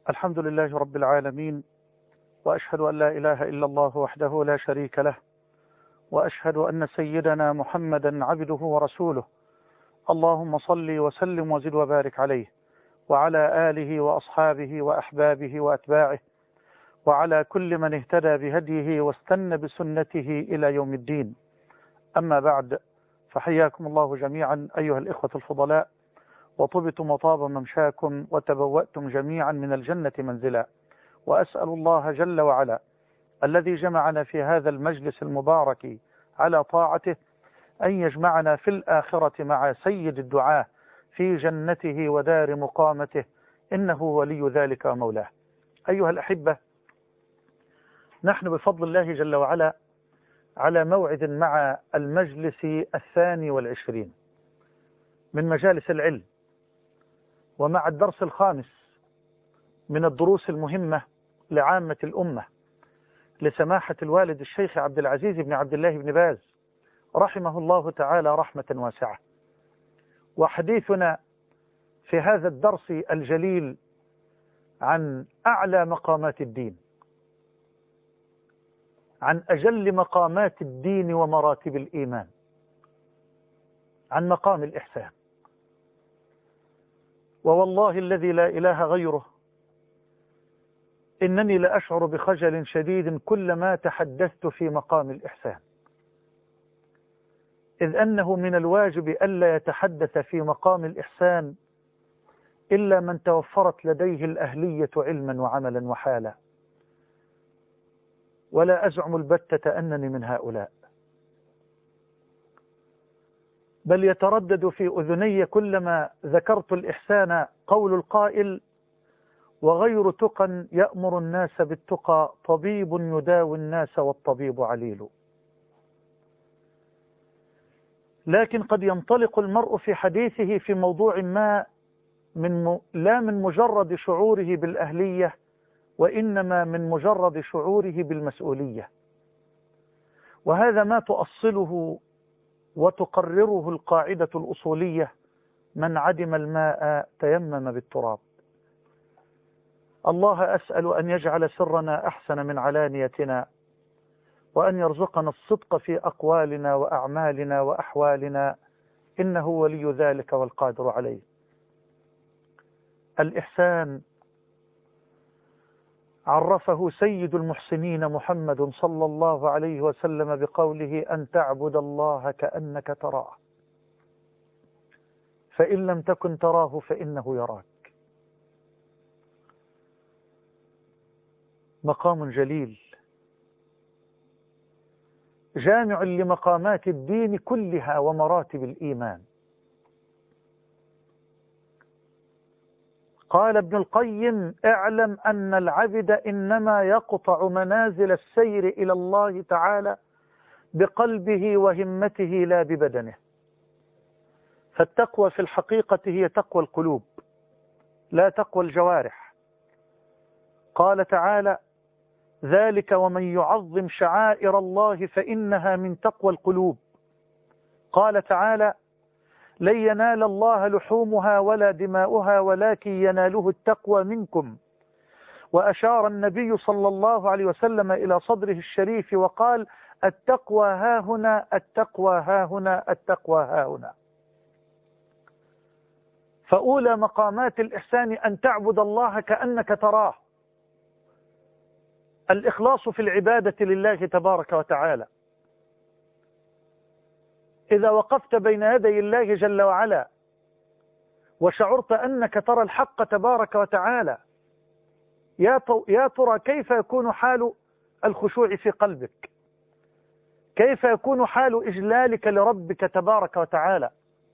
الحمد لله رب العالمين، وأشهد أن لا إله إلا الله وحده لا شريك له، وأشهد أن سيدنا محمدا عبده ورسوله. اللهم صل وسلم وزد وبارك عليه وعلى آله وأصحابه وأحبابه وأتباعه وعلى كل من اهتدى بهديه واستنى بسنته إلى يوم الدين. أما بعد، فحياكم الله جميعا أيها الإخوة الفضلاء، وطبتم وطاب ممشاكم وتبوأتم جميعا من الجنة منزلا. وأسأل الله جل وعلا الذي جمعنا في هذا المجلس المبارك على طاعته أن يجمعنا في الآخرة مع سيد الدعاة في جنته ودار مقامته، إنه ولي ذلك ومولاه. أيها الأحبة، نحن بفضل الله جل وعلا على موعد مع المجلس 22 من مجالس العلم، ومع الدرس 5 من الدروس المهمة لعامة الأمة لسماحة الوالد الشيخ عبد العزيز بن عبد الله بن باز رحمه الله تعالى رحمة واسعة. وحديثنا في هذا الدرس الجليل عن أعلى مقامات الدين، عن أجل مقامات الدين ومراتب الإيمان، عن مقام الإحسان. ووالله الذي لا إله غيره إنني لأشعر بخجل شديد كلما تحدثت في مقام الإحسان، إذ أنه من الواجب ألا يتحدث في مقام الإحسان إلا من توفرت لديه الأهلية علما وعملا وحالا، ولا أزعم البتة أنني من هؤلاء، بل يتردد في أذني كلما ذكرت الإحسان قول القائل: وغير تقى يأمر الناس بالتقى، طبيب يداوي الناس والطبيب عليل. لكن قد ينطلق المرء في حديثه في موضوع ما لا من مجرد شعوره بالأهلية، وإنما من مجرد شعوره بالمسؤولية، وهذا ما تؤصله وتقرره القاعدة الأصولية: من عدم الماء تيمم بالتراب. الله أسأل أن يجعل سرنا أحسن من علانيتنا، وأن يرزقنا الصدق في أقوالنا وأعمالنا وأحوالنا، إنه ولي ذلك والقادر عليه. الإحسان عرفه سيد المحسنين محمد صلى الله عليه وسلم بقوله: أن تعبد الله كأنك تراه، فإن لم تكن تراه فإنه يراك. مقام جليل جامع لمقامات الدين كلها ومراتب الإيمان. قال ابن القيم: اعلم أن العبد إنما يقطع منازل السير إلى الله تعالى بقلبه وهمته لا ببدنه. فالتقوى في الحقيقة هي تقوى القلوب لا تقوى الجوارح. قال تعالى: ذلك ومن يعظم شعائر الله فإنها من تقوى القلوب. قال تعالى: لن ينال الله لحومها ولا دماؤها ولكن يناله التقوى منكم. وأشار النبي صلى الله عليه وسلم إلى صدره الشريف وقال: التقوى ها هنا، التقوى ها هنا، التقوى ها هنا. فأولى مقامات الإحسان أن تعبد الله كأنك تراه، الإخلاص في العبادة لله تبارك وتعالى. إذا وقفت بين يدي الله جل وعلا وشعرت أنك ترى الحق تبارك وتعالى، يا ترى كيف يكون حال الخشوع في قلبك؟ كيف يكون حال إجلالك لربك تبارك وتعالى؟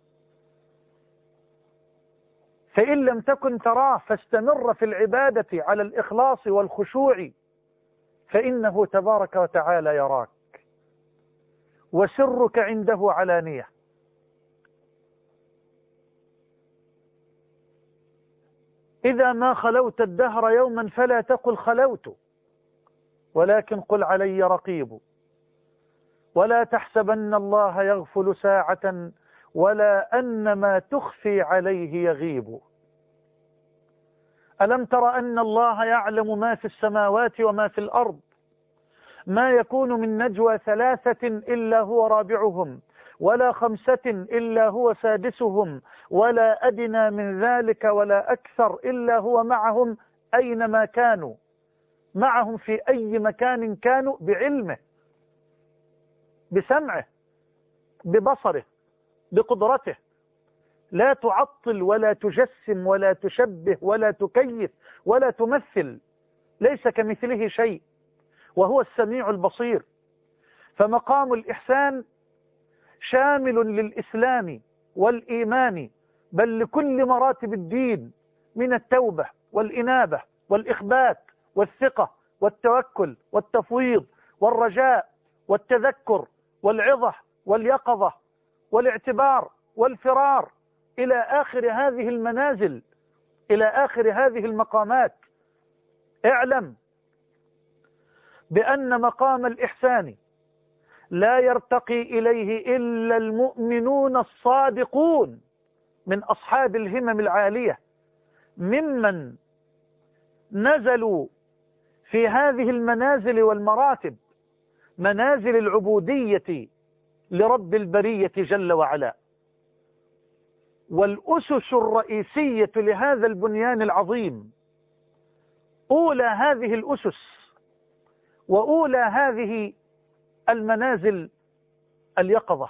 فإن لم تكن تراه فاستمر في العبادة على الإخلاص والخشوع، فإنه تبارك وتعالى يراك، وسرك عنده علانية. إذا ما خلوت الدهر يوما فلا تقل خلوت، ولكن قل علي رقيب. ولا تحسبن الله يغفل ساعة، ولا أن ما تخفي عليه يغيب. ألم تر أن الله يعلم ما في السماوات وما في الأرض؟ ما يكون من نجوى ثلاثة إلا هو رابعهم، ولا خمسة إلا هو سادسهم، ولا أدنى من ذلك ولا أكثر إلا هو معهم أينما كانوا. معهم في أي مكان كانوا، بعلمه، بسمعه، ببصره، بقدرته. لا تعطل ولا تجسم ولا تشبه ولا تكيف ولا تمثل. ليس كمثله شيء، وهو السميع البصير. فمقام الإحسان شامل للإسلام والإيمان، بل لكل مراتب الدين، من التوبة والإنابة والإخبات والثقة والتوكل والتفويض والرجاء والتذكر والعظة واليقظة والاعتبار والفرار، إلى آخر هذه المنازل، إلى آخر هذه المقامات. اعلم بأن مقام الإحسان لا يرتقي إليه إلا المؤمنون الصادقون من أصحاب الهمم العالية، ممن نزلوا في هذه المنازل والمراتب، منازل العبودية لرب البرية جل وعلا. والأسس الرئيسية لهذا البنيان العظيم، أولى هذه الأسس وأولى هذه المنازل اليقظة.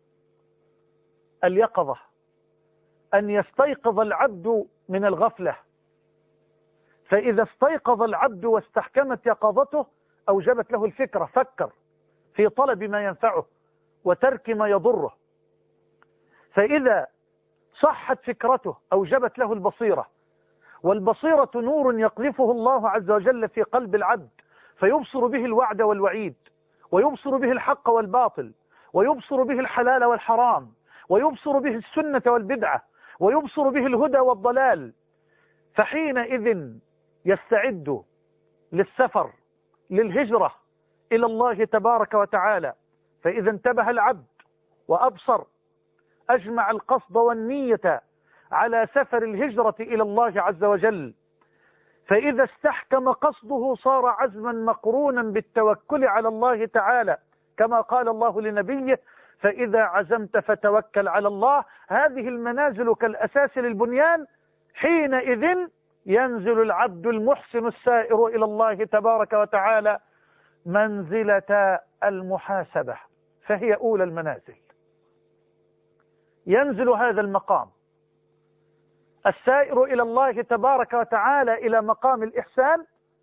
اليقظة أن يستيقظ العبد من الغفلة، فإذا استيقظ العبد واستحكمت يقظته أوجبت له الفكرة، فكر في طلب ما ينفعه وترك ما يضره. فإذا صحت فكرته أوجبت له البصيرة، والبصيرة نور يقذفه الله عز وجل في قلب العبد، فيبصر به الوعد والوعيد، ويبصر به الحق والباطل، ويبصر به الحلال والحرام، ويبصر به السنة والبدعة، ويبصر به الهدى والضلال. فحينئذ يستعد للسفر، للهجرة إلى الله تبارك وتعالى. فإذا انتبه العبد وأبصر، أجمع القصد والنية على سفر الهجرة إلى الله عز وجل. فإذا استحكم قصده صار عزما مقرونا بالتوكل على الله تعالى، كما قال الله لنبيه: فإذا عزمت فتوكل على الله. هذه المنازل كالأساس للبنيان. حينئذ ينزل العبد المحسن السائر إلى الله تبارك وتعالى منزلة المحاسبة، فهي أولى المنازل. ينزل هذا المقام السائر إلى الله تبارك وتعالى إلى مقام الإحسان،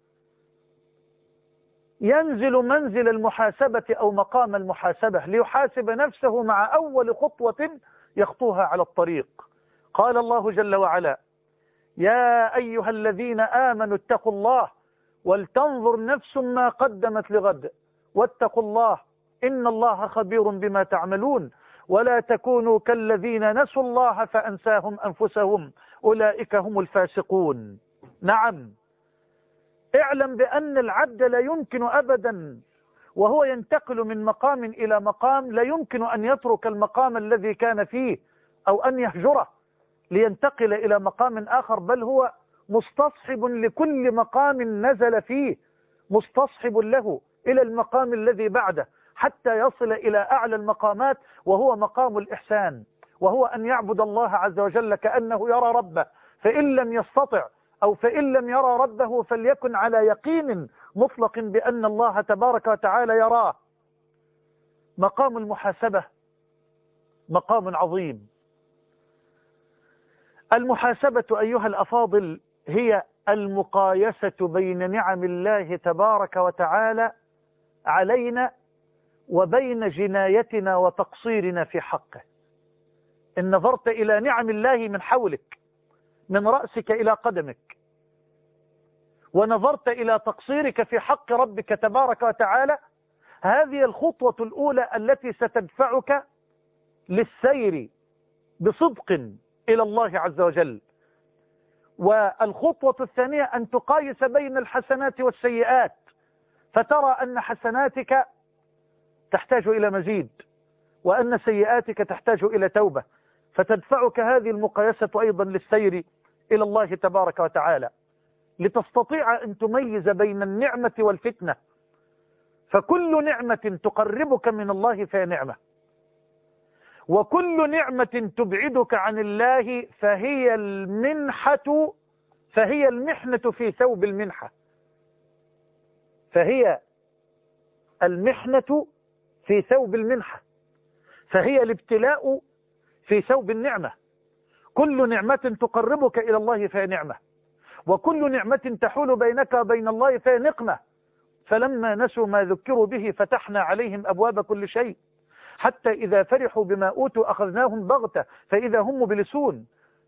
ينزل منزل المحاسبة أو مقام المحاسبة، ليحاسب نفسه مع أول خطوة يخطوها على الطريق. قال الله جل وعلا: يا أيها الذين آمنوا اتقوا الله ولتنظر نفس ما قدمت لغد واتقوا الله إن الله خبير بما تعملون ولا تكونوا كالذين نسوا الله فأنساهم أنفسهم أولئك هم الفاسقون. نعم، اعلم بأن العبد لا يمكن أبدا وهو ينتقل من مقام إلى مقام، لا يمكن أن يترك المقام الذي كان فيه أو أن يهجره لينتقل إلى مقام آخر، بل هو مستصحب لكل مقام نزل فيه، مستصحب له إلى المقام الذي بعده حتى يصل إلى أعلى المقامات، وهو مقام الإحسان، وهو أن يعبد الله عز وجل كأنه يرى ربه، فإن لم يستطع أو فإن لم يرى ربه فليكن على يقين مطلق بأن الله تبارك وتعالى يراه. مقام المحاسبة مقام عظيم. المحاسبة أيها الأفاضل هي المقايسة بين نعم الله تبارك وتعالى علينا وبين جنايتنا وتقصيرنا في حقه. إن نظرت إلى نعم الله من حولك، من رأسك إلى قدمك، ونظرت إلى تقصيرك في حق ربك تبارك وتعالى، هذه الخطوة الأولى التي ستدفعك للسير بصدق إلى الله عز وجل. والخطوة الثانية أن تقايس بين الحسنات والسيئات، فترى أن حسناتك تحتاج إلى مزيد وأن سيئاتك تحتاج إلى توبة، فتدفعك هذه المقايسة أيضا للسير إلى الله تبارك وتعالى. لتستطيع أن تميز بين النعمة والفتنة. فكل نعمة تقربك من الله فهي نعمة، وكل نعمة تبعدك عن الله فهي المحنة في ثوب المنحة. فهي المحنة في ثوب المنحة، فهي الابتلاء في ثوب النعمة. كل نعمة تقربك إلى الله فهي نعمة، وكل نعمة تحول بينك وبين الله فهي نقمة. فلما نسوا ما ذكروا به فتحنا عليهم أبواب كل شيء حتى إذا فرحوا بما أوتوا أخذناهم بغتة فإذا هم مبلسون.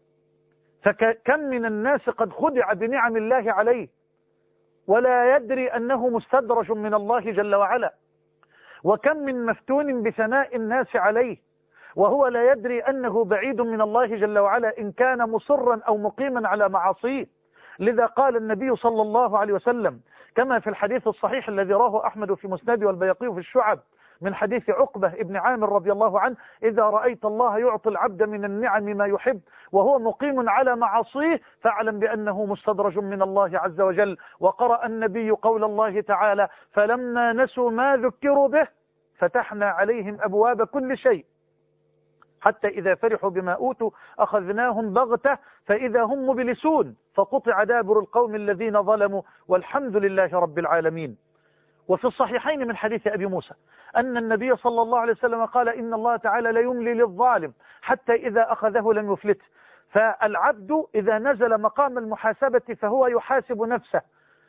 فكم من الناس قد خدع بنعم الله عليه ولا يدري أنه مستدرج من الله جل وعلا، وكم من مفتون بثناء الناس عليه وهو لا يدري أنه بعيد من الله جل وعلا إن كان مصرا أو مقيما على معاصيه. لذا قال النبي صلى الله عليه وسلم كما في الحديث الصحيح الذي راه أحمد في مسنده والبيهقي في الشعب من حديث عقبة ابن عامر رضي الله عنه: إذا رأيت الله يعطي العبد من النعم ما يحب وهو مقيم على معاصيه فاعلم بأنه مستدرج من الله عز وجل. وقرأ النبي قول الله تعالى: فلما نسوا ما ذكروا به فتحنا عليهم أبواب كل شيء حتى إذا فرحوا بما أوتوا أخذناهم بغتة فإذا هم مبلسون فقطع دابر القوم الذين ظلموا والحمد لله رب العالمين. وفي الصحيحين من حديث أبي موسى أن النبي صلى الله عليه وسلم قال: إن الله تعالى لا يملي للظالم حتى إذا أخذه لم يفلته. فالعبد إذا نزل مقام المحاسبة فهو يحاسب نفسه،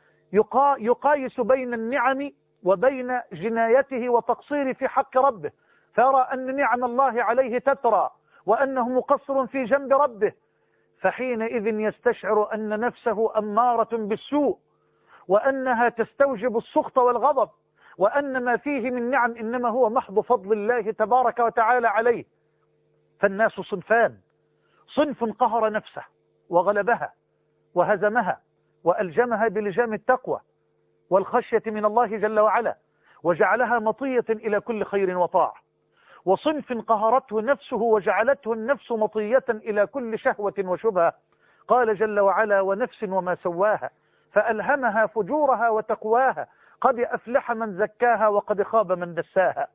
يقايس بين النعم وبين جنايته وتقصيره في حق ربه، فيرى أن نعم الله عليه تترى وأنه مقصر في جنب ربه، فحينئذ يستشعر أن نفسه أمارة بالسوء وأنها تستوجب السخط والغضب، وأن ما فيه من نعم إنما هو محض فضل الله تبارك وتعالى عليه. فالناس صنفان: صنف قهر نفسه وغلبها وهزمها وألجمها بلجام التقوى والخشية من الله جل وعلا وجعلها مطية إلى كل خير وطاعة، وصنف قهرته نفسه وجعلته النفس مطية إلى كل شهوة وشبهة. قال جل وعلا: ونفس وما سواها فألهمها فجورها وتقواها قد أفلح من زكاها وقد خاب من دساها.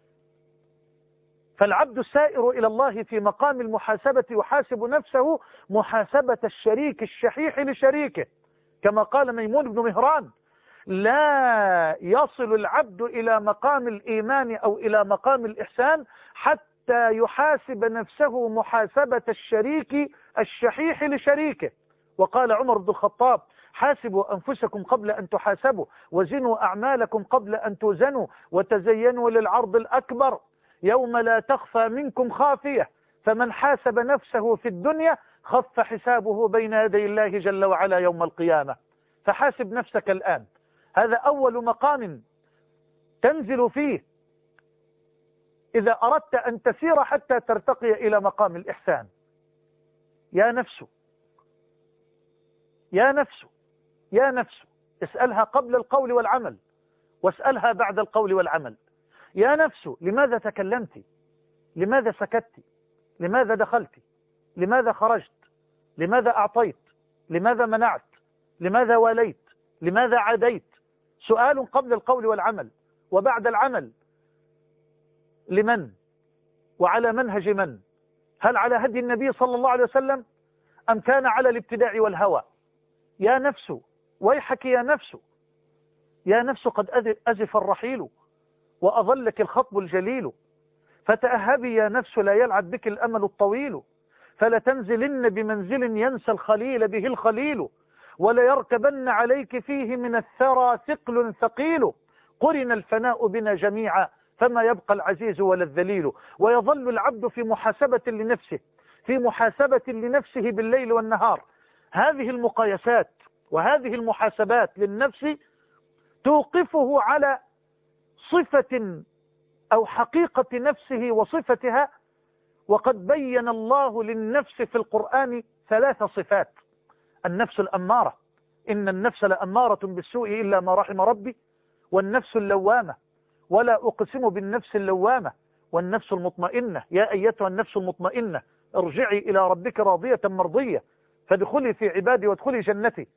فالعبد السائر إلى الله في مقام المحاسبة يحاسب نفسه محاسبة الشريك الشحيح لشريكه، كما قال ميمون بن مهران: لا يصل العبد إلى مقام الإيمان أو إلى مقام الإحسان حتى يحاسب نفسه محاسبة الشريك الشحيح لشريكه. وقال عمر بن الخطاب: حاسبوا أنفسكم قبل أن تحاسبوا، وزنوا أعمالكم قبل أن توزنوا، وتزينوا للعرض الأكبر يوم لا تخفى منكم خافية، فمن حاسب نفسه في الدنيا خف حسابه بين يدي الله جل وعلا يوم القيامة. فحاسب نفسك الآن، هذا أول مقام تنزل فيه إذا أردت أن تسير حتى ترتقي إلى مقام الإحسان. يا نفس يا نفس يا نفس، اسألها قبل القول والعمل واسألها بعد القول والعمل. يا نفس، لماذا تكلمت؟ لماذا سكت؟ لماذا دخلت؟ لماذا خرجت؟ لماذا أعطيت؟ لماذا منعت؟ لماذا واليت؟ لماذا عاديت؟ سؤال قبل القول والعمل. وبعد العمل لمن؟ وعلى منهج من؟ هل على هدي النبي صلى الله عليه وسلم أم كان على الابتداع والهوى؟ يا نفس ويحك يا نفس، يا نفس قد أزف الرحيل وأظلك الخطب الجليل، فتأهبي يا نفس لا يلعب بك الأمل الطويل، فلتنزلن بمنزل ينسى الخليل به الخليل، وليركبن عليك فيه من الثرى ثقل ثقيل، قرن الفناء بنا جميعا فما يبقى العزيز ولا الذليل. ويظل العبد في محاسبة لنفسه، في محاسبة لنفسه بالليل والنهار. هذه المقايسات وهذه المحاسبات للنفس توقفه على صفة أو حقيقة نفسه وصفتها. وقد بين الله للنفس في القرآن 3 صفات: النفس الأمارة، إن النفس لأمارة بالسوء إلا ما رحم ربي، والنفس اللوامة، ولا أقسم بالنفس اللوامة، والنفس المطمئنة، يا أيتها النفس المطمئنة ارجعي إلى ربك راضية مرضية فادخلي في عبادي وادخلي جنتي.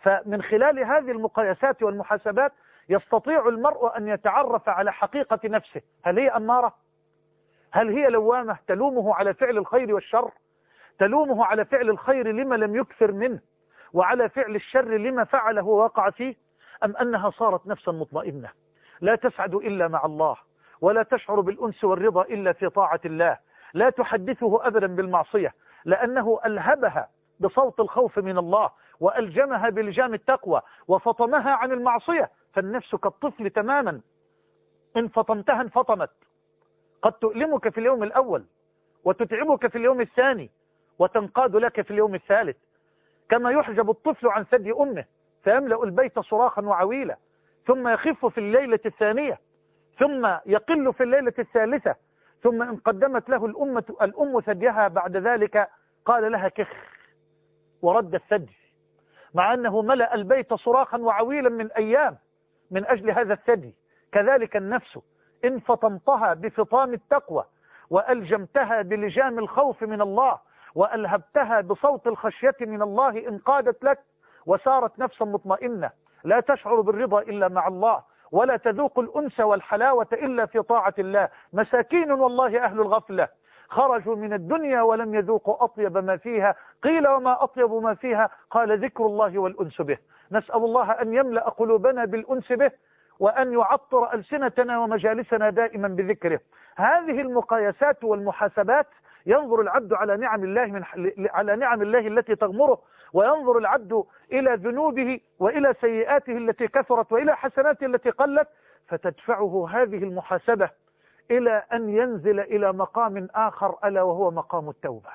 فمن خلال هذه المقايسات والمحاسبات يستطيع المرء أن يتعرف على حقيقة نفسه. هل هي أمارة؟ هل هي لوامة تلومه على فعل الخير والشر؟ تلومه على فعل الخير لما لم يكثر منه، وعلى فعل الشر لما فعله ووقع فيه؟ أم أنها صارت نفسا مطمئنة لا تسعد إلا مع الله، ولا تشعر بالأنس والرضا إلا في طاعة الله، لا تحدثه أبدا بالمعصية، لأنه ألهبها بصوت الخوف من الله، وألجمها بلجام التقوى، وفطمها عن المعصية. فالنفس كالطفل تماما، إن فطمتها انفطمت. قد تؤلمك في اليوم الأول، وتتعبك في اليوم الثاني، وتنقاد لك في اليوم الثالث، كما يحجب الطفل عن ثدي أمه فيملأ البيت صراخا وعويلا، ثم يخف في الليلة الثانية، ثم يقل في الليلة الثالثة، ثم إن قدمت له الأم ثديها بعد ذلك قال لها كخ ورد الثدي، مع أنه ملأ البيت صراخا وعويلا من أيام من أجل هذا الثدي. كذلك النفس، إن فطمتها بفطام التقوى، وألجمتها بلجام الخوف من الله، وألهبتها بصوت الخشية من الله، انقادت لك وصارت نفسا مطمئنة لا تشعر بالرضا إلا مع الله، ولا تذوق الأنس والحلاوة إلا في طاعة الله. مساكين والله أهل الغفلة خرجوا من الدنيا ولم يذوقوا أطيب ما فيها. قيل وما أطيب ما فيها؟ قال ذكر الله والأنس به. نسأل الله أن يملأ قلوبنا بالأنس به، وأن يعطر ألسنتنا ومجالسنا دائما بذكره. هذه المقايسات والمحاسبات ينظر العبد على نعم الله التي تغمره، وينظر العبد إلى ذنوبه وإلى سيئاته التي كثرت وإلى حسناته التي قلت، فتدفعه هذه المحاسبة إلى أن ينزل إلى مقام آخر، ألا وهو مقام التوبة،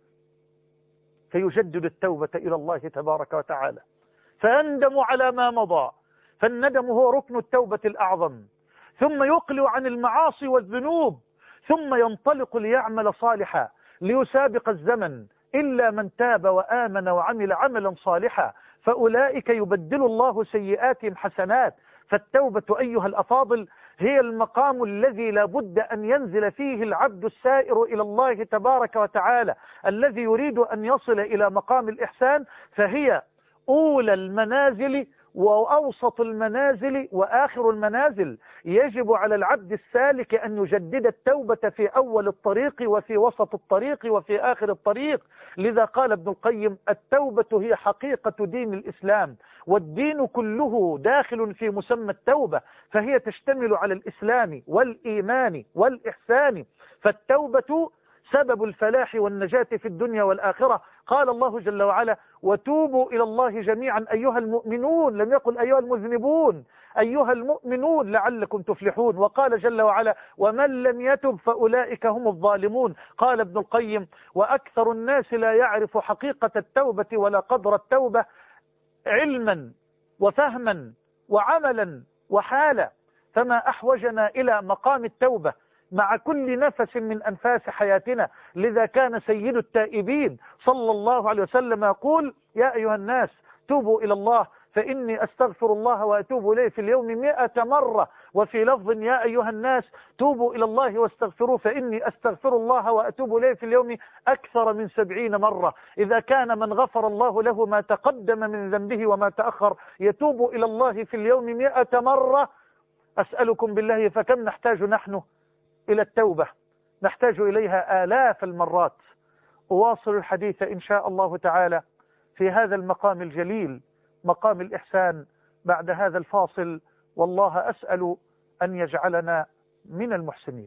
فيجدد التوبة إلى الله تبارك وتعالى، فيندم على ما مضى، فالندم هو ركن التوبة الأعظم، ثم يقلع عن المعاصي والذنوب، ثم ينطلق ليعمل صالحا ليسابق الزمن، إلا من تاب وآمن وعمل عملا صالحا فأولئك يبدل الله سيئاتهم حسنات. فالتوبة أيها الأفاضل هي المقام الذي لا بد أن ينزل فيه العبد السائر إلى الله تبارك وتعالى، الذي يريد أن يصل إلى مقام الإحسان، فهي أولى المنازل وأوسط المنازل وآخر المنازل. يجب على العبد السالك أن يجدد التوبة في أول الطريق وفي وسط الطريق وفي آخر الطريق. لذا قال ابن القيم: التوبة هي حقيقة دين الإسلام، والدين كله داخل في مسمى التوبة، فهي تشتمل على الإسلام والإيمان والإحسان. فالتوبة سبب الفلاح والنجاة في الدنيا والآخرة. قال الله جل وعلا: وتوبوا إلى الله جميعا أيها المؤمنون، لم يقل أيها المذنبون، أيها المؤمنون لعلكم تفلحون. وقال جل وعلا: ومن لم يتب فأولئك هم الظالمون. قال ابن القيم: وأكثر الناس لا يعرف حقيقة التوبة ولا قدر التوبة علما وفهما وعملا وحالا، فما أحوجنا إلى مقام التوبة مع كل نفس من أنفاس حياتنا. لذا كان سيد التائبين صلى الله عليه وسلم يقول: يا أيها الناس توبوا إلى الله فإني أستغفر الله وأتوب إليه في اليوم 100 مرة. وفي لفظ: يا أيها الناس توبوا إلى الله واستغفروه فإني أستغفر الله وأتوب إليه في اليوم أكثر من 70 مرة. إذا كان من غفر الله له ما تقدم من ذنبه وما تأخر يتوب إلى الله في اليوم 100 مرة، أسألكم بالله فكم نحتاج نحن إلى التوبة؟ نحتاج إليها آلاف المرات. أواصل الحديث إن شاء الله تعالى في هذا المقام الجليل، مقام الإحسان، بعد هذا الفاصل، والله أسأل أن يجعلنا من المحسنين.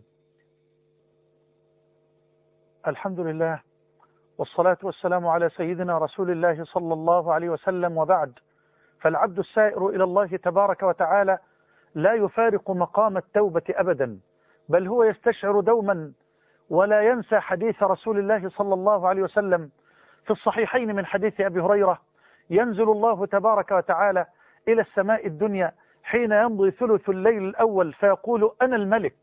الحمد لله، والصلاة والسلام على سيدنا رسول الله صلى الله عليه وسلم، وبعد. فالعبد السائر إلى الله تبارك وتعالى لا يفارق مقام التوبة أبدا، بل هو يستشعر دوما ولا ينسى حديث رسول الله صلى الله عليه وسلم في الصحيحين من حديث أبي هريرة: ينزل الله تبارك وتعالى إلى السماء الدنيا حين يمضي ثلث الليل الأول فيقول: أنا الملك،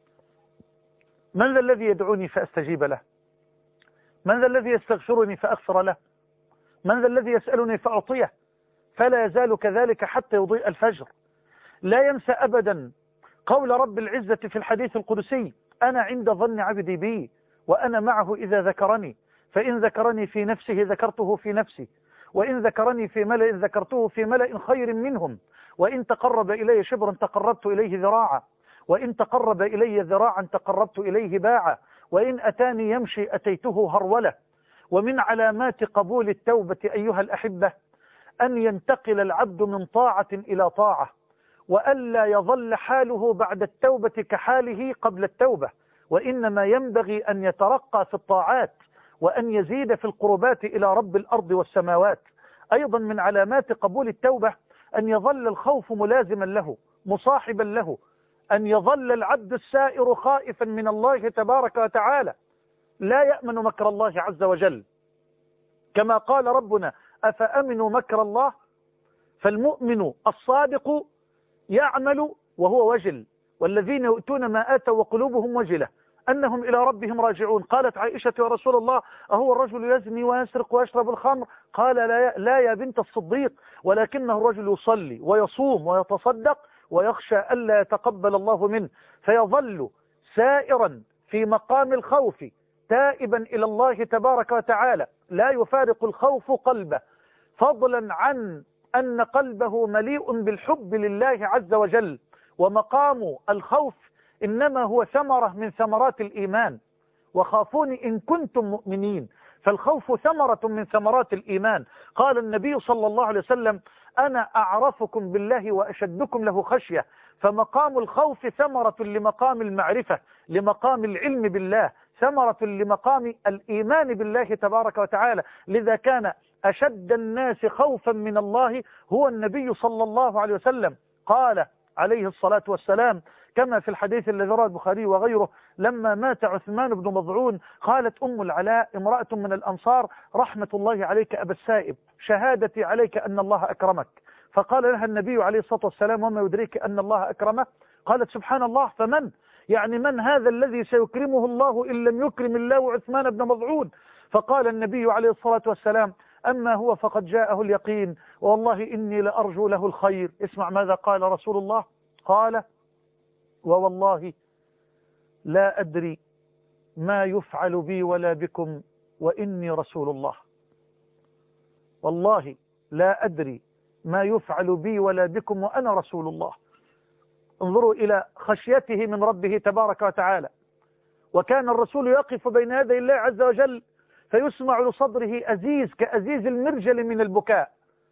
من ذا الذي يدعوني فأستجيب له؟ من ذا الذي يستغفرني فأغفر له؟ من ذا الذي يسألني فأعطيه؟ فلا يزال كذلك حتى يضيء الفجر. لا ينسى أبدا قول رب العزة في الحديث القدسي: أنا عند ظن عبدي بي وأنا معه إذا ذكرني، فإن ذكرني في نفسه ذكرته في نفسي، وإن ذكرني في ملأ ذكرته في ملأ خير منهم، وإن تقرب إلي شبرا تقربت إليه ذراعا، وإن تقرب إلي ذراعا تقربت إليه باعا، وإن أتاني يمشي أتيته هرولة. ومن علامات قبول التوبة أيها الأحبة أن ينتقل العبد من طاعة إلى طاعة، وألا يظل حاله بعد التوبة كحاله قبل التوبة، وإنما ينبغي أن يترقى في الطاعات وأن يزيد في القربات إلى رب الأرض والسماوات. أيضا من علامات قبول التوبة أن يظل الخوف ملازما له مصاحبا له، أن يظل العبد السائر خائفا من الله تبارك وتعالى، لا يأمن مكر الله عز وجل، كما قال ربنا: أفأمنوا مكر الله؟ فالمؤمن الصادق يعمل وهو وجل، والذين يؤتون ما آتوا وقلوبهم وجلة أنهم إلى ربهم راجعون. قالت عائشة: يا رسول الله، أهو الرجل يزني ويسرق ويشرب الخمر؟ قال: لا يا بنت الصديق، ولكنه الرجل يصلي ويصوم ويتصدق ويخشى ألا يتقبل الله منه، فيظل سائرا في مقام الخوف تائبا إلى الله تبارك وتعالى، لا يفارق الخوف قلبه، فضلا عن أن قلبه مليء بالحب لله عز وجل. ومقام الخوف إنما هو ثمرة من ثمرات الإيمان، وخافوني إن كنتم مؤمنين، فالخوف ثمرة من ثمرات الإيمان. قال النبي صلى الله عليه وسلم: أنا أعرفكم بالله وأشدكم له خشية. فمقام الخوف ثمرة لمقام المعرفة، لمقام العلم بالله، ثمرة لمقام الإيمان بالله تبارك وتعالى. لذا كان أشد الناس خوفا من الله هو النبي صلى الله عليه وسلم. قال عليه الصلاة والسلام كما في الحديث الذي رواه البخاري وغيره: لما مات عثمان بن مظعون قالت أم العلاء امرأة من الأنصار: رحمة الله عليك أبا السائب، شهادتي عليك أن الله أكرمك. فقال لها النبي عليه الصلاة والسلام: وما يدريك أن الله أكرمه؟ قالت: سبحان الله، فمن؟ يعني من هذا الذي سيكرمه الله إن لم يكرم الله عثمان بن مظعون؟ فقال النبي عليه الصلاة والسلام: أما هو فقد جاءه اليقين، والله إني لأرجو له الخير. اسمع ماذا قال رسول الله، قال: ووالله لا أدري ما يفعل بي ولا بكم وإني رسول الله. والله لا أدري ما يفعل بي ولا بكم وأنا رسول الله. انظروا إلى خشيته من ربه تبارك وتعالى. وكان الرسول يقف بين يدي الله عز وجل فيسمع لصدره أزيز كأزيز المرجل من البكاء.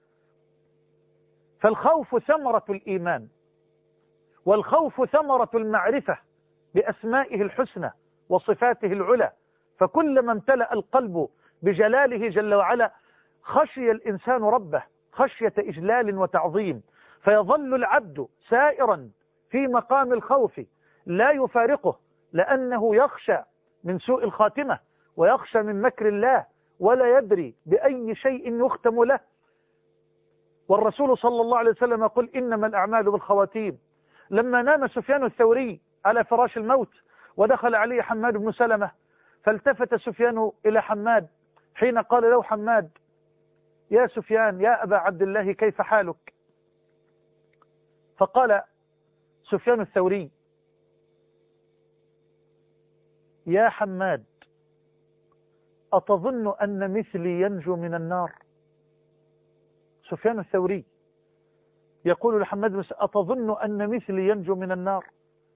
فالخوف ثمرة الإيمان، والخوف ثمرة المعرفة بأسمائه الحسنى وصفاته العلى. فكلما امتلأ القلب بجلاله جل وعلا خشي الإنسان ربه خشية إجلال وتعظيم، فيظل العبد سائرا في مقام الخوف لا يفارقه، لأنه يخشى من سوء الخاتمة ويخشى من مكر الله، ولا يدري بأي شيء يختم له. والرسول صلى الله عليه وسلم يقول: إنما الأعمال بالخواتيم. لما نام سفيان الثوري على فراش الموت ودخل عليه حماد بن سلمة، فالتفت سفيان إلى حماد حين قال له حماد: يا سفيان يا أبا عبد الله كيف حالك؟ فقال سفيان الثوري: يا حماد أتظن أن مثلي ينجو من النار؟ سفيان الثوري يقول لحماد: أتظن أن مثلي ينجو من النار؟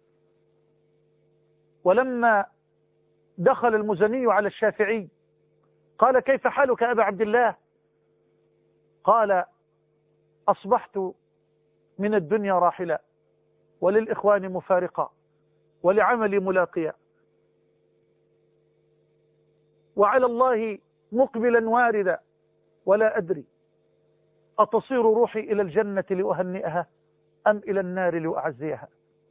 ولما دخل المزني على الشافعي قال: كيف حالك يا أبا عبد الله؟ قال: أصبحت من الدنيا راحلا، وللإخوان مفارقا، ولعملي ملاقيا، وعلى الله مقبلا واردا، ولا أدري أتصير روحي إلى الجنة لأهنئها أم إلى النار لأعزيها.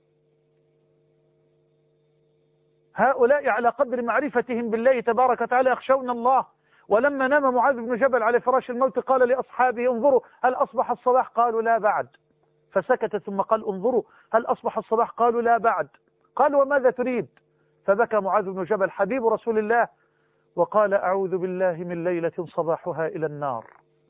هؤلاء على قدر معرفتهم بالله تبارك وتعالى يخشون الله. ولما نام معاذ بن جبل على فراش الموت قال لأصحابه: انظروا هل أصبح الصباح؟ قالوا: لا بعد. فسكت ثم قال: انظروا هل أصبح الصباح؟ قالوا: لا بعد. قال: وماذا تريد؟ فبكى معاذ بن جبل حبيب رسول الله وقال: أعوذ بالله من ليلة صباحها إلى النار،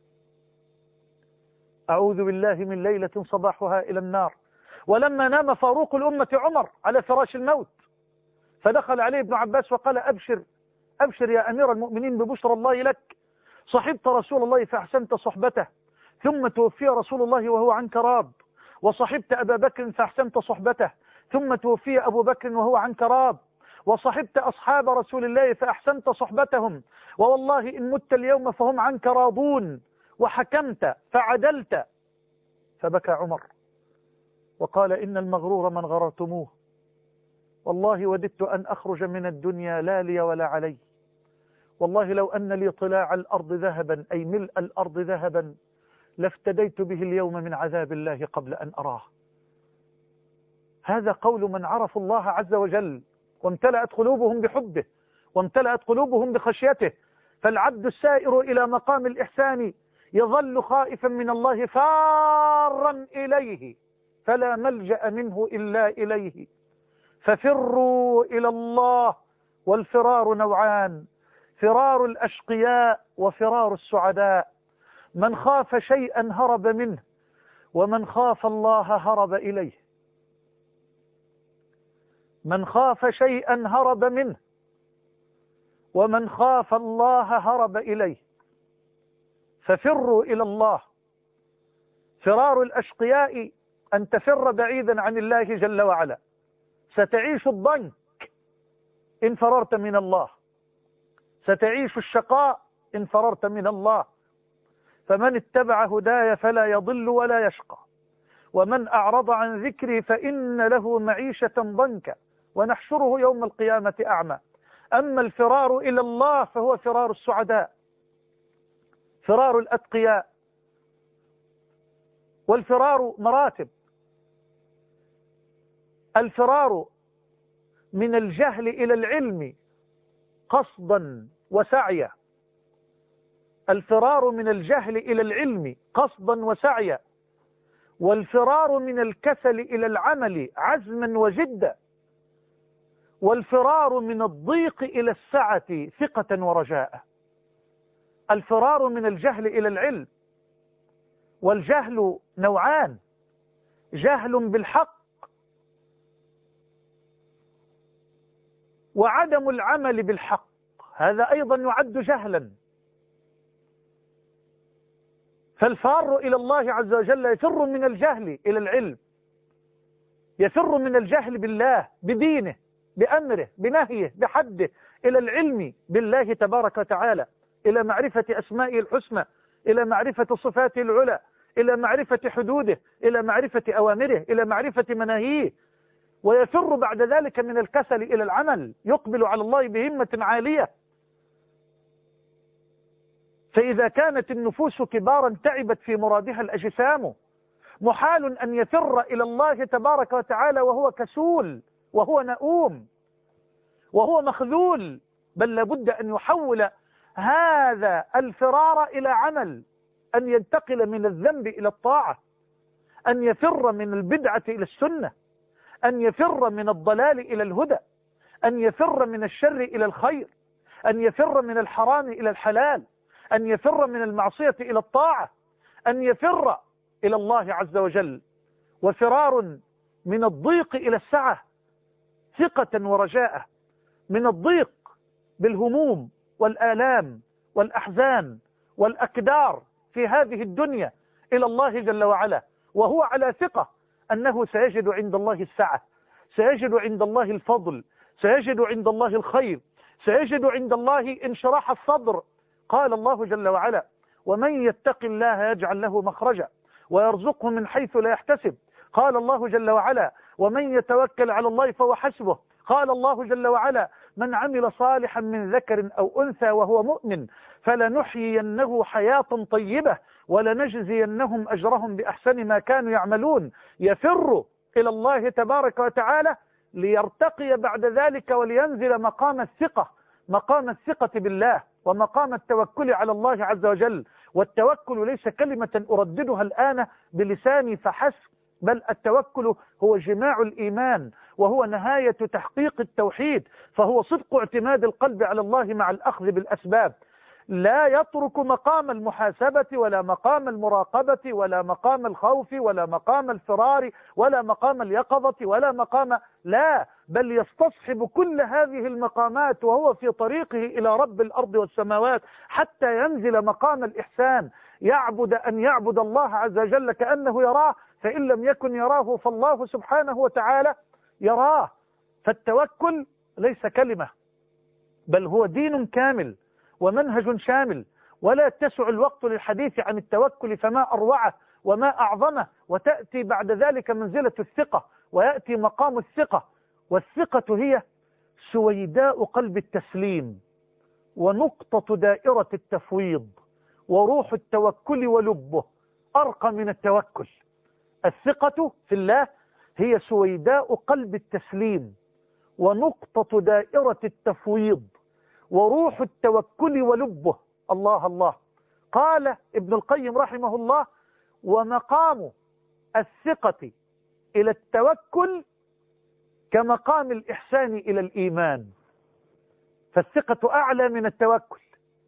أعوذ بالله من ليلة صباحها إلى النار. ولما نام فاروق الأمة عمر على فراش الموت فدخل عليه ابن عباس وقال: أبشر أبشر يا أمير المؤمنين ببشرى الله لك، صحبت رسول الله فأحسنت صحبته ثم توفي رسول الله وهو عنك راض، وصحبت أبا بكر فأحسنت صحبته ثم توفي أبو بكر وهو عنك راض، وصحبت أصحاب رسول الله فأحسنت صحبتهم، ووالله إن مت اليوم فهم عنك راضون، وحكمت فعدلت. فبكى عمر وقال: إن المغرور من غررتموه، والله وددت أن أخرج من الدنيا لا لي ولا علي، والله لو أن لي طلاع الأرض ذهبا أي ملء الأرض ذهبا لافتديت به اليوم من عذاب الله قبل أن أراه. هذا قول من عرفوا الله عز وجل وامتلأت قلوبهم بحبه وامتلأت قلوبهم بخشيته. فالعبد السائر إلى مقام الإحسان يظل خائفا من الله فارا إليه، فلا ملجأ منه إلا إليه. ففروا إلى الله، والفرار نوعان: فرار الأشقياء وفرار السعداء. من خاف شيئا هرب منه، ومن خاف الله هرب إليه. من خاف شيئا هرب منه، ومن خاف الله هرب إليه. ففروا إلى الله. فرار الأشقياء أن تفر بعيدا عن الله جل وعلا، ستعيش الضنك إن فررت من الله، ستعيش الشقاء إن فررت من الله. فمن اتبع هداي فلا يضل ولا يشقى، ومن أعرض عن ذكري فإن له معيشة ضنكا ونحشره يوم القيامة أعمى. أما الفرار إلى الله فهو فرار السعداء، فرار الأتقياء. والفرار مراتب: الفرار من الجهل إلى العلم قصدا وسعيا، الفرار من الجهل إلى العلم قصدا وسعيا، والفرار من الكسل إلى العمل عزما وجدا، والفرار من الضيق إلى السعة ثقة ورجاء. الفرار من الجهل إلى العلم، والجهل نوعان: جهل بالحق وعدم العمل بالحق، هذا أيضا يعد جهلا. فالفار إلى الله عز وجل يفر من الجهل إلى العلم، يفر من الجهل بالله بدينه بأمره بنهيه بحده إلى العلم بالله تبارك وتعالى، إلى معرفة أسمائه الحسنى، إلى معرفة صفاته العلى، إلى معرفة حدوده، إلى معرفة أوامره، إلى معرفة مناهيه. ويفر بعد ذلك من الكسل إلى العمل، يقبل على الله بهمة عالية. فإذا كانت النفوس كبارا تعبت في مرادها الأجسام، محال أن يفر إلى الله تبارك وتعالى وهو كسول وهو نؤوم وهو مخذول، بل لابد أن يحول هذا الفرار إلى عمل، أن ينتقل من الذنب إلى الطاعة، أن يفر من البدعة إلى السنة، أن يفر من الضلال إلى الهدى، أن يفر من الشر إلى الخير، أن يفر من الحرام إلى الحلال، أن يفر من المعصية إلى الطاعة، أن يفر إلى الله عز وجل. وفرار من الضيق إلى السعة ثقة ورجاء، من الضيق بالهموم والآلام والأحزان والأكدار في هذه الدنيا إلى الله جل وعلا، وهو على ثقة أنه سيجد عند الله السعة، سيجد عند الله الفضل، سيجد عند الله الخير، سيجد عند الله انشراح الصدر. قال الله جل وعلا: ومن يتق الله يجعل له مخرجا ويرزقه من حيث لا يحتسب. قال الله جل وعلا: ومن يتوكل على الله فهو حسبه. قال الله جل وعلا: من عمل صالحا من ذكر أو أنثى وهو مؤمن فلنحيينه حياة طيبة ولنجزينهم أجرهم بأحسن ما كانوا يعملون. يفر إلى الله تبارك وتعالى ليرتقي بعد ذلك ولينزل مقام الثقة، مقام الثقة بالله ومقام التوكل على الله عز وجل. والتوكل ليس كلمة أرددها الآن بلساني فحسب، بل التوكل هو جماع الإيمان، وهو نهاية تحقيق التوحيد، فهو صدق اعتماد القلب على الله مع الأخذ بالأسباب. لا يترك مقام المحاسبة ولا مقام المراقبة ولا مقام الخوف ولا مقام الفرار ولا مقام اليقظة ولا مقام، لا، بل يستصحب كل هذه المقامات وهو في طريقه إلى رب الأرض والسماوات، حتى ينزل مقام الإحسان، أن يعبد الله عز وجل كأنه يراه، فإن لم يكن يراه فالله سبحانه وتعالى يراه. فالتوكل ليس كلمة، بل هو دين كامل ومنهج شامل، ولا يتسع الوقت للحديث عن التوكل فما أروعه وما أعظمه. وتأتي بعد ذلك منزلة الثقة، ويأتي مقام الثقة. والثقة هي سويداء قلب التسليم، ونقطة دائرة التفويض، وروح التوكل ولبه، أرقى من التوكل. الثقة في الله هي سويداء قلب التسليم، ونقطة دائرة التفويض، وروح التوكل ولبه. الله الله. قال ابن القيم رحمه الله: ومقام الثقة إلى التوكل كمقام الإحسان إلى الإيمان. فالثقة أعلى من التوكل.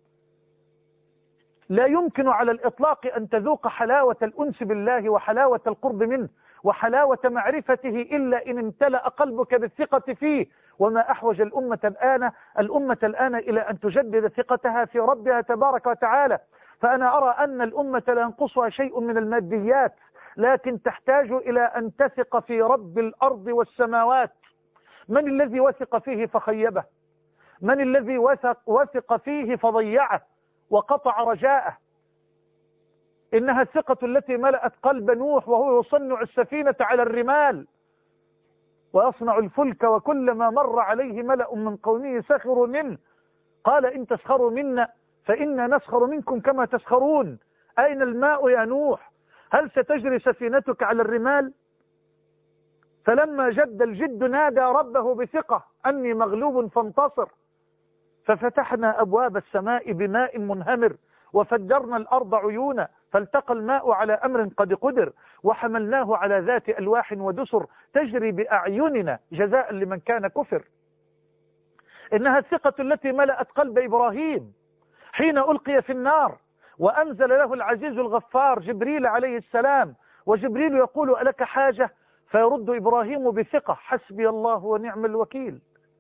لا يمكن على الإطلاق أن تذوق حلاوة الأنس بالله وحلاوة القرب منه وحلاوة معرفته إلا إن امتلأ قلبك بالثقة فيه. وما أحوج الأمة الآن إلى أن تجدد ثقتها في ربها تبارك وتعالى. فأنا أرى أن الأمة لا ينقصها شيء من الماديات، لكن تحتاج إلى أن تثق في رب الأرض والسماوات. من الذي وثق فيه فخيبه؟ من الذي وثق فيه فضيعه وقطع رجاءه؟ إنها الثقة التي ملأت قلب نوح وهو يصنع السفينة على الرمال ويصنع الفلك، وكلما مر عليه ملأ من قومه سخروا منه، قال إن تسخروا منا فإنا نسخر منكم كما تسخرون. أين الماء يا نوح؟ هل ستجري سفينتك على الرمال؟ فلما جد الجد نادى ربه بثقة أني مغلوب فانتصر، ففتحنا أبواب السماء بماء منهمر وفجرنا الأرض عيونا فالتقى الماء على أمر قد قدر وحملناه على ذات ألواح ودسر تجري بأعيننا جزاء لمن كان كفر. إنها الثقة التي ملأت قلب إبراهيم حين ألقي في النار وأنزل له العزيز الغفار جبريل عليه السلام، وجبريل يقول ألك حاجة؟ فيرد إبراهيم بثقة: حسبي الله ونعم الوكيل،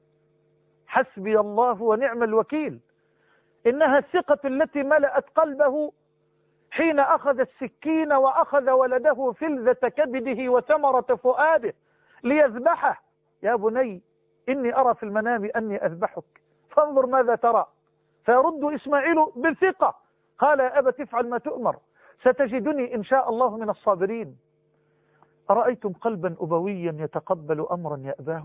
حسبي الله ونعم الوكيل. إنها الثقة التي ملأت قلبه حين أخذ السكين وأخذ ولده فلذة كبده وثمرة فؤاده ليذبحه: يا بني إني أرى في المنام أني أذبحك فانظر ماذا ترى. فيرد إسماعيل بالثقة: قال يا أبت افعل ما تؤمر ستجدني إن شاء الله من الصابرين. أرأيتم قلبا أبويا يتقبل أمرا يأباه؟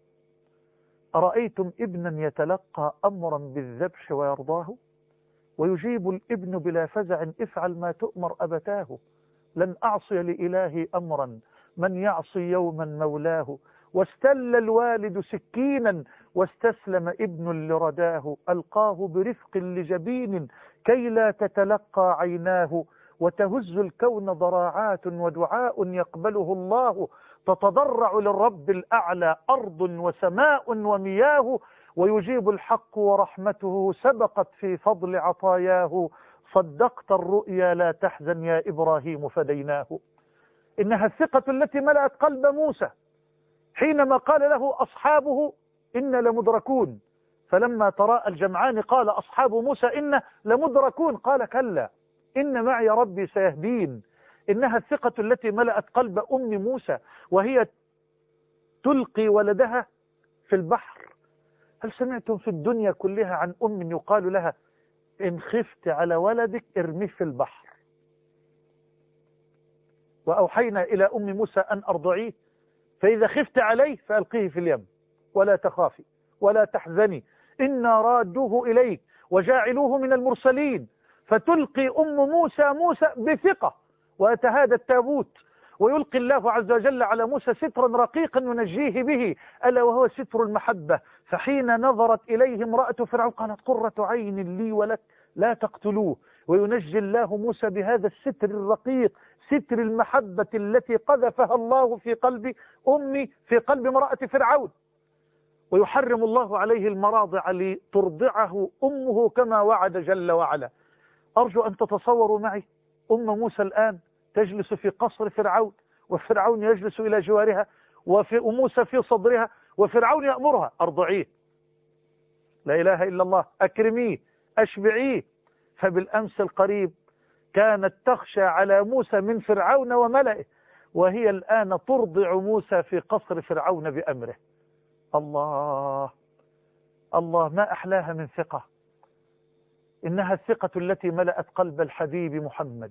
أرأيتم ابنا يتلقى أمرا بالذبح ويرضاه؟ ويجيب الابن بلا فزع: افعل ما تؤمر أبتاه. لن أعصي لإلهي أمرا من يعصي يوما مولاه. واستل الوالد سكينا واستسلم ابن لرداه. ألقاه برفق لجبين كي لا تتلقى عيناه. وتهز الكون ضراعات ودعاء يقبله الله. تتضرع للرب الأعلى أرض وسماء ومياه. ويجيب الحق ورحمته سبقت في فضل عطاياه. صدقت الرؤيا لا تحزن يا إبراهيم فديناه. إنها الثقة التي ملأت قلب موسى حينما قال له أصحابه إنا لمدركون، فلما تراءى الجمعان قال أصحاب موسى إنا لمدركون، قال كلا إن معي ربي سيهدين. إنها الثقة التي ملأت قلب أم موسى وهي تلقي ولدها في البحر. هل سمعتم في الدنيا كلها عن أم يقال لها إن خفت على ولدك ارميه في البحر؟ وأوحينا إلى أم موسى أن أرضعيه فإذا خفت عليه فألقيه في اليم ولا تخافي ولا تحزني إنا رادوه إليك وجاعلوه من المرسلين. فتلقي أم موسى بثقة ويتهادى التابوت، ويلقي الله عز وجل على موسى سترا رقيقا ينجيه به ألا وهو ستر المحبة. فحين نظرت إليه امرأة فرعون قالت قرة عين لي ولك لا تقتلوه. وينجي الله موسى بهذا الستر الرقيق، ستر المحبة التي قذفها الله في قلب امرأة فرعون. ويحرم الله عليه المراضع لترضعه أمه كما وعد جل وعلا. أرجو أن تتصوروا معي أم موسى الآن تجلس في قصر فرعون، وفرعون يجلس إلى جوارها، وموسى في صدرها، وفرعون يأمرها أرضعيه، لا إله إلا الله، أكرميه، أشبعيه. فبالأمس القريب كانت تخشى على موسى من فرعون وملئه، وهي الآن ترضع موسى في قصر فرعون بأمره. الله الله، ما أحلاها من ثقة. إنها الثقة التي ملأت قلب الحبيب محمد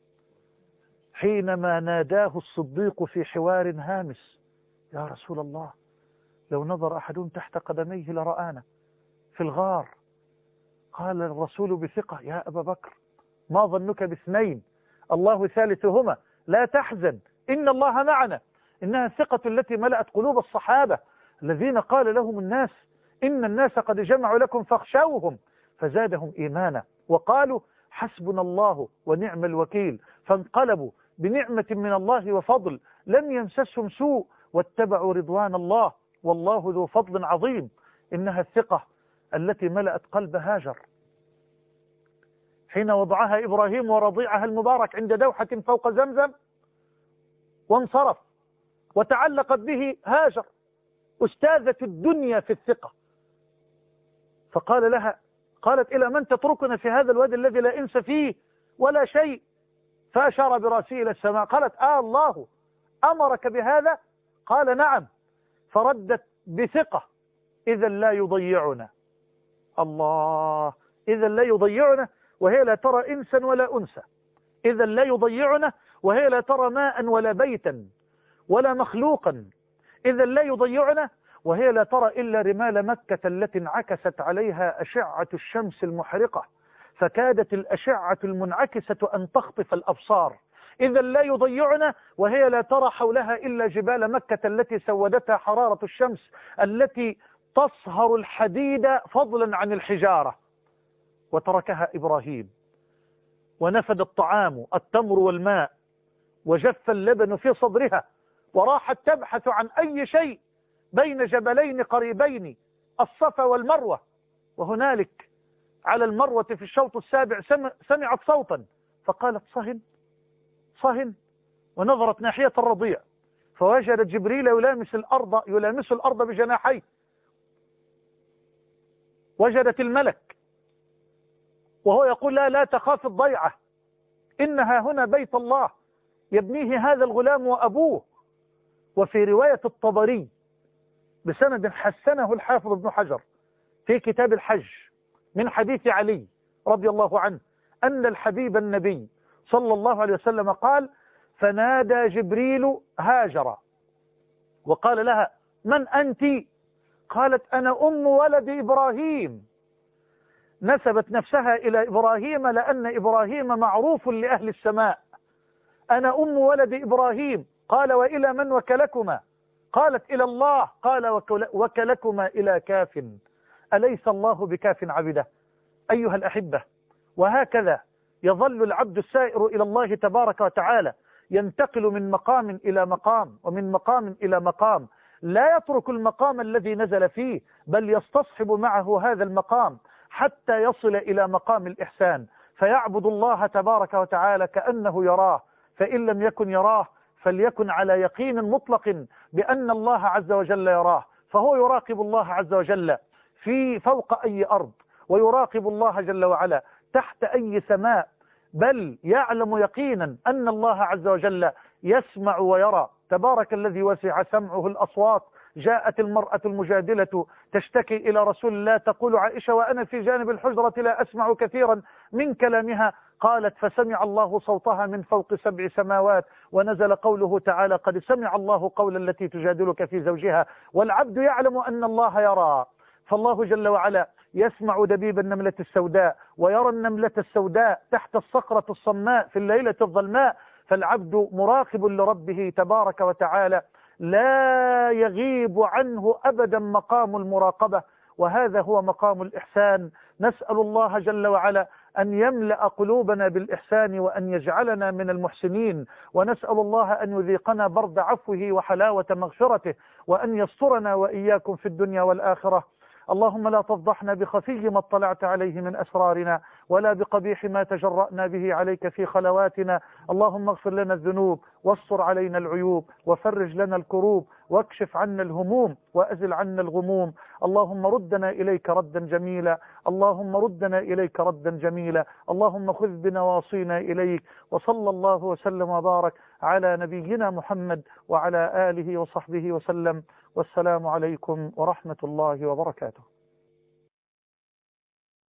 حينما ناداه الصديق في حوار هامس: يا رسول الله، لو نظر أحد تحت قدميه لرآنا في الغار. قال الرسول بثقة: يا أبا بكر، ما ظنك باثنين، الله ثالثهما، لا تحزن إن الله معنا. إنها الثقة التي ملأت قلوب الصحابة الذين قال لهم الناس: إن الناس قد جمعوا لكم فاخشوهم، فزادهم إيمانا وقالوا حسبنا الله ونعم الوكيل، فانقلبوا بنعمة من الله وفضل لم يمسسهم سوء واتبعوا رضوان الله والله ذو فضل عظيم. إنها الثقة التي ملأت قلب هاجر حين وضعها إبراهيم ورضيعها المبارك عند دوحة فوق زمزم وانصرف، وتعلقت به هاجر أستاذة الدنيا في الثقة، فقال لها: قالت: إلى من تتركنا في هذا الوادي الذي لا إنس فيه ولا شيء؟ فأشار برأسه إلى السماء. قالت: الله أمرك بهذا؟ قال: نعم. فردت بثقة: إذا لا يضيعنا. الله، إذا لا يضيعنا وهي لا ترى إنسا ولا أنثى، إذا لا يضيعنا وهي لا ترى ماء ولا بيتا ولا مخلوقا، إذا لا يضيعنا وهي لا ترى إلا رمال مكة التي انعكست عليها أشعة الشمس المحرقة، فكادت الأشعة المنعكسة أن تخطف الأبصار. إذا لا يضيعنا وهي لا ترى حولها إلا جبال مكة التي سودتها حرارة الشمس التي تصهر الحديد فضلا عن الحجارة. وتركها إبراهيم ونفد الطعام التمر والماء وجف اللبن في صدرها، وراحت تبحث عن أي شيء بين جبلين قريبين، الصفا والمروة. وهنالك على المروة في الشوط السابع سمعت صوتا فقالت: صهن صهن، ونظرت ناحية الرضيع فوجدت جبريل يلامس الأرض بجناحيه، وجدت الملك وهو يقول: لا تخاف الضيعة، إنها هنا بيت الله يبنيه هذا الغلام وأبوه. وفي رواية الطبري بسند حسنه الحافظ ابن حجر في كتاب الحج من حديث علي رضي الله عنه أن الحبيب النبي صلى الله عليه وسلم قال: فنادى جبريل هاجر وقال لها: من أنت؟ قالت: أنا أم ولد إبراهيم. نسبت نفسها إلى إبراهيم لأن إبراهيم معروف لأهل السماء. أنا أم ولد إبراهيم. قال: وإلى من وكلكما؟ قالت: إلى الله. قال: وكلكما إلى كاف، أليس الله بكاف عبده؟ أيها الأحبة، وهكذا يظل العبد السائر إلى الله تبارك وتعالى ينتقل من مقام إلى مقام ومن مقام إلى مقام، لا يترك المقام الذي نزل فيه، بل يستصحب معه هذا المقام حتى يصل إلى مقام الإحسان، فيعبد الله تبارك وتعالى كأنه يراه، فإن لم يكن يراه فليكن على يقين مطلق بأن الله عز وجل يراه، فهو يراقب الله عز وجل في فوق أي أرض، ويراقب الله جل وعلا تحت أي سماء، بل يعلم يقينا أن الله عز وجل يسمع ويرى. تبارك الذي وسع سمعه الأصوات. جاءت المرأة المجادلة تشتكي إلى رسول الله تقول: عائشة وأنا في جانب الحجرة لا أسمع كثيرا من كلامها. قالت: فسمع الله صوتها من فوق 7 سماوات، ونزل قوله تعالى: قد سمع الله قول التي تجادلك في زوجها. والعبد يعلم أن الله يرى، فالله جل وعلا يسمع دبيب النملة السوداء ويرى النملة السوداء تحت الصخرة الصماء في الليلة الظلماء. فالعبد مراقب لربه تبارك وتعالى، لا يغيب عنه أبدا مقام المراقبة، وهذا هو مقام الإحسان. نسأل الله جل وعلا أن يملأ قلوبنا بالإحسان وأن يجعلنا من المحسنين، ونسأل الله أن يذيقنا برد عفوه وحلاوة مغفرته، وأن يسترنا وإياكم في الدنيا والآخرة. اللهم لا تفضحنا بخفي ما اطلعت عليه من أسرارنا، ولا بقبيح ما تجرأنا به عليك في خلواتنا. اللهم اغفر لنا الذنوب، واستر علينا العيوب، وفرج لنا الكروب، واكشف عنا الهموم، وأزل عنا الغموم. اللهم ردنا إليك ردا جميلا، اللهم ردنا إليك ردا جميلا. اللهم خذ بنواصينا إليك. وصلى الله وسلم وبارك على نبينا محمد وعلى آله وصحبه وسلم. والسلام عليكم ورحمة الله وبركاته.